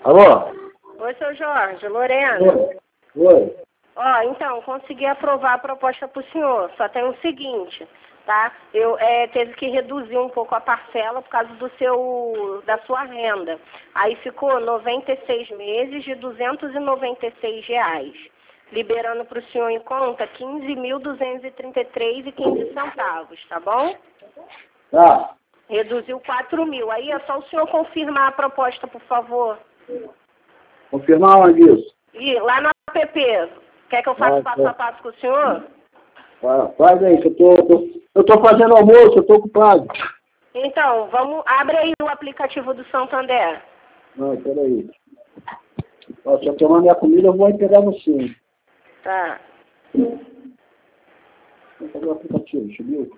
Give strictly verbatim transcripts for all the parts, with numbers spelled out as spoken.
Alô? Oi, seu Jorge, Lorena. Oi. Oi. Ó, então, consegui aprovar a proposta para o senhor, só tem o seguinte, tá? Eu é, teve que reduzir um pouco a parcela por causa do seu, da sua renda. Aí ficou noventa e seis meses de duzentos e noventa e seis reais, liberando para o senhor em conta quinze mil duzentos e trinta e três reais e quinze centavos, tá bom? Tá. Reduziu quatro mil. Aí é só o senhor confirmar a proposta, por favor. Confirmar onde isso? E lá no app, quer que eu faça Ah, passo tá. a passo com o senhor? Ah, faz aí, que eu tô, tô, eu tô fazendo almoço, eu tô ocupado. Então, vamos, abre aí o aplicativo do Santander. Não, peraí. Ó, se eu tomar minha comida, eu vou aí pegar você. Tá. Vou fazer o aplicativo, subiu?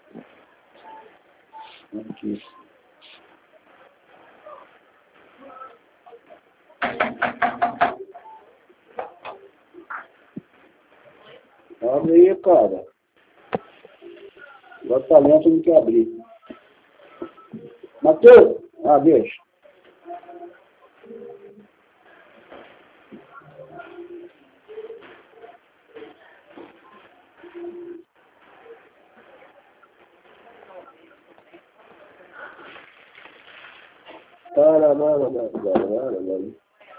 Aqui. Abre aí, cara. O talento não quer abrir. Matheus? Ah, deixa. Para, para, para, para, para.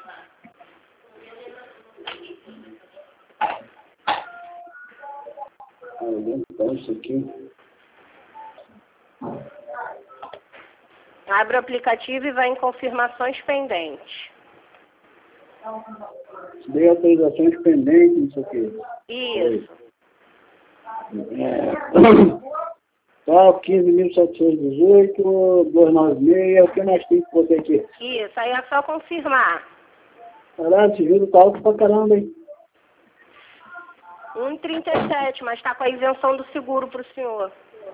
Ah, então isso aqui. Abre o aplicativo e vai em confirmações pendentes. Dei autorizações pendentes, não sei o quê. Isso. É. Tá, quinze mil setecentos e dezoito, duzentos e noventa e seis, o que nós temos que botar aqui? Isso, aí é só confirmar. Caralho, esse juro tá alto pra caramba, hein? um e trinta e sete, mas tá com a isenção do seguro pro senhor.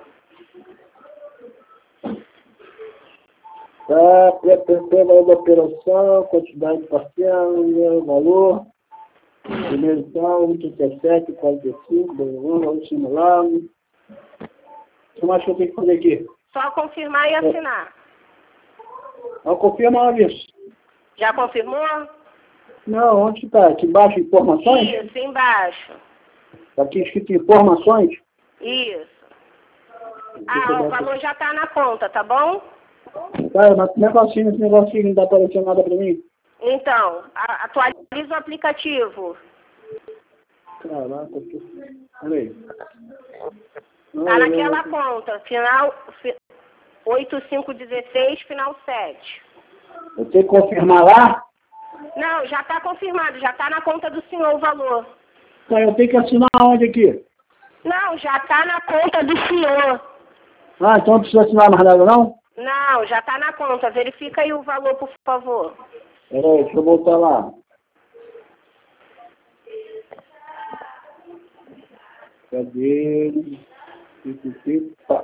Tá, valor da operação, quantidade parcial, valor, primeiro tal, um trinta e sete, quarenta e cinco, valor simulado. O que mais que eu tenho que fazer aqui? Só confirmar e assinar. Não confirma isso. Já confirmou? Não, onde está? Aqui embaixo, informações? Isso, embaixo. Tá aqui escrito informações? Isso. Ah, o valor já tá na conta, tá bom? Tá, mas que negocinho, esse negocinho não tá aparecendo nada pra mim? Então, a- atualiza o aplicativo. Caraca, que... Peraí. Tá naquela conta, final fi, oito cinco um seis, final sete. Eu tenho que confirmar lá? Não, já tá confirmado, já tá na conta do senhor o valor. Tá, eu tenho que assinar onde aqui? Não, já tá na conta do senhor. Ah, então não precisa assinar mais nada, não? Não, já tá na conta. Verifica aí o valor, por favor. Peraí, deixa eu voltar lá. Cadê? Tá.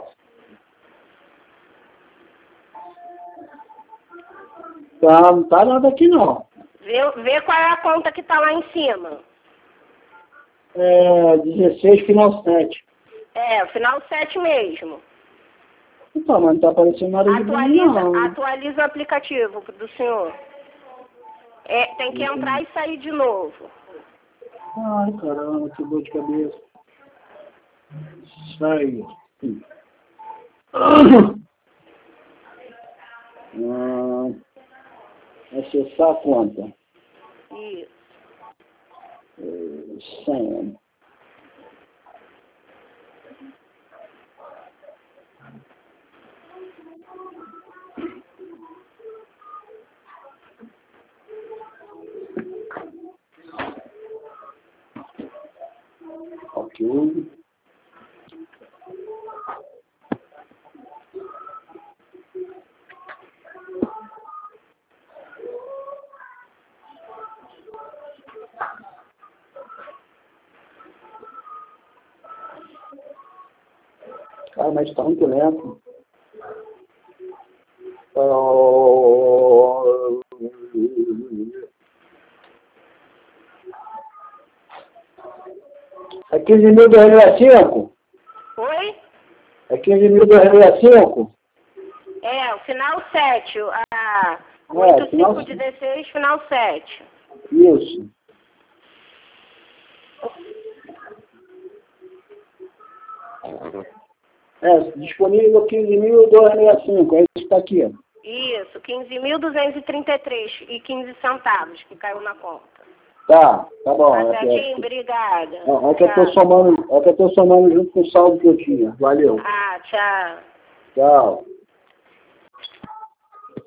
Tá, não tá nada aqui não. Vê, vê qual é a conta que tá lá em cima. É, dezesseis, final sete. É, final sete mesmo. Então, mas não tá aparecendo nada de mim, não. Atualiza, atualiza o aplicativo do senhor. É, tem que entrar e sair de novo. Ai, caramba, que dor de cabeça. Sai. Ah, acessar a conta. Isso. É, senha. Ok. Ah, mas está muito lento. Oh... É quinze mil dois mil e cinco? Oi? É quinze mil dois mil e cinco? É, o final sete. A, Tá. É, oito final cinco um seis, final sete. Isso. É, disponível quinze mil duzentos e sessenta e cinco, é isso que está aqui. Isso, quinze mil duzentos e trinta e três e quinze centavos que caiu na conta. Tá, tá bom. Tá É, certinho? é, Obrigada. é, é que eu tô somando, é que eu tô somando junto com o saldo que eu tinha. Valeu. Ah, tchau. Tchau.